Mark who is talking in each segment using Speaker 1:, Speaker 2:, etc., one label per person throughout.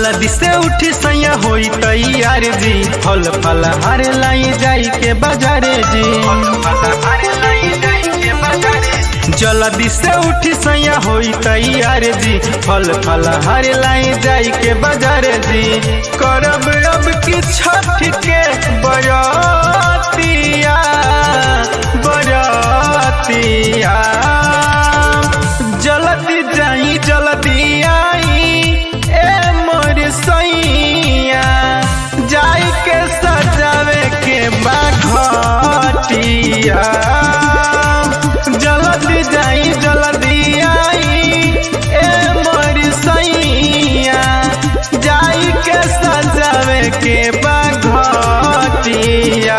Speaker 1: जल्दी से उठी सैया होई तैयार जी, फल फलहार लाई जाई के बाजारे जी। जल्दी से उठी सैया होई तैयार जी, फल फलहार लाई जाई के बाजारे जी। करब अब की छठ के बरातिया बरातिया, जल्दी जाई जल्दी आई ए मोर सैया, जाई के सजावे के बाघटिया। जल्दी जाई जल्दी आई ए मोर सैया, जाई के सजावे के बाघटिया।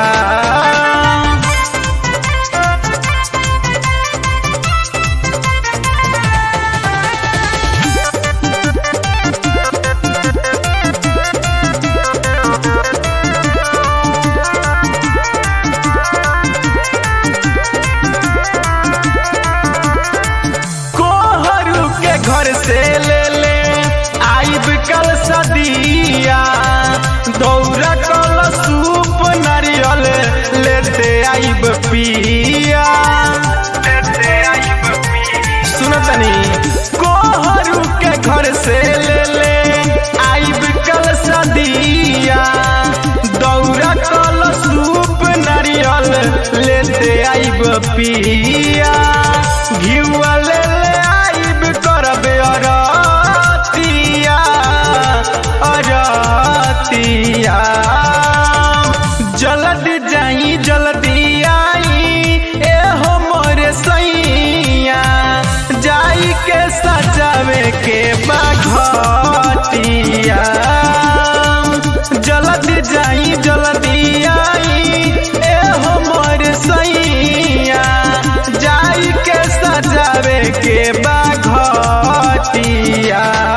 Speaker 1: घर से ले ले आइब कल सदिया, दौरा कल सूप नारियल लेते आइब पिया। सुनो तनी, कोहरू के घर से ले ले आइब कल सदिया, दौरा कल सूप नारियल लेते आइब पिया। घिउआ ले करबे अरतिया अरतिया, जल्दी जाई जल्दी आई ए हो मोर सैया, जाई के सजावे के बाघटिया। जल्दी जाई जल्दी आई ए हो मोर सैया, जाई के सजावे के बाघटिया।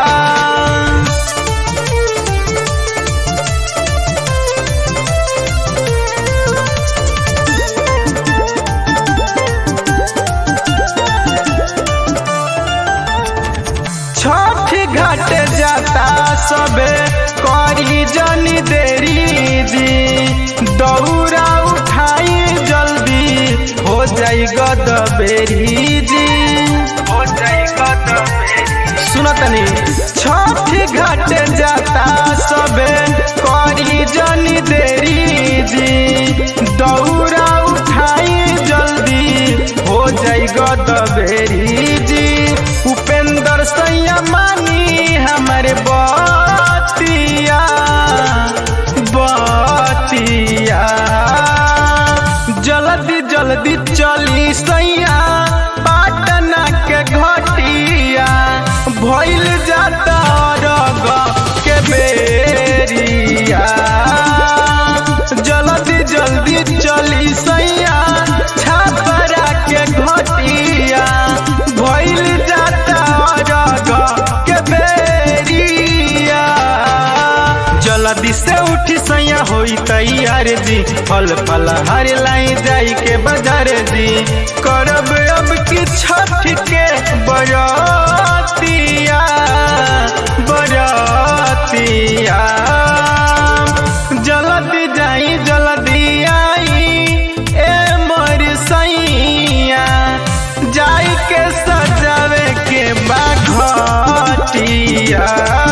Speaker 1: छठ घाट जाता सबे करी जनी देरी जी, दौरा उठाई जल्दी हो जाई गदबेरी जी, हो जाई गदबेरी। सुनो तनी, छठ घाट जाता सबे करी जनी देरी जी, दौरा उठाई जल्दी हो जाई गदबेरी जी। उपेंद्र सैया मानी हमारे बतिया बतिया, जल्दी जल्दी चली सैया पाटना के घटिया, भइल जाता रग के बेरिया। जल्दी जल्दी चली सैया छपरा के घटिया, भइल जाता रग के बेरिया। जल्दी से उठी सैया होई तैयार जी, फल फलहार लाई जाई के बाजार जी। करब अब की छठ के बरातिया बरातिया, जल्दी जाई जल्दी आई ए मोर सैया, जाई के सजावे के बाघटिया।